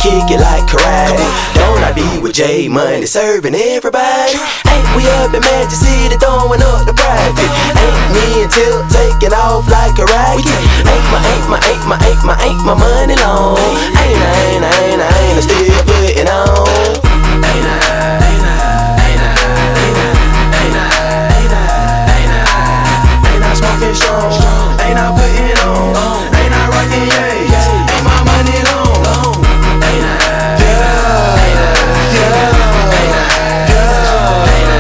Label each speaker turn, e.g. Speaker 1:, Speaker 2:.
Speaker 1: kick it like karate. Don't I be with J Money serving everybody? Ain't we up in Magic City throwing up the private? Ain't me and Tip taking off like a rocket? Ain't my money long? Ain't I still putting on?